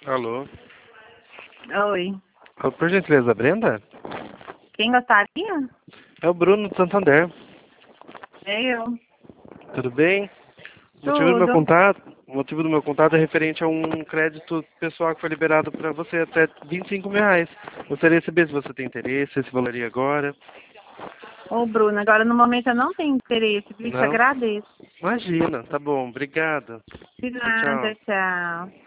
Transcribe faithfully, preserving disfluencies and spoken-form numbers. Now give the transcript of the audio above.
Alô? Oi. Ô, por gentileza, Brenda? Quem gostaria? É o Bruno do Santander. É eu. Tudo bem? O motivo do meu Tudo. contato, o motivo do meu contato é referente a um crédito pessoal que foi liberado para você até vinte e cinco mil reais. Gostaria de saber se você tem interesse, se valeria agora. Ô, Bruno, agora no momento eu não tenho interesse, viu? Te Não? agradeço. Imagina, tá bom, obrigado. De Tchau, tchau. nada, tchau.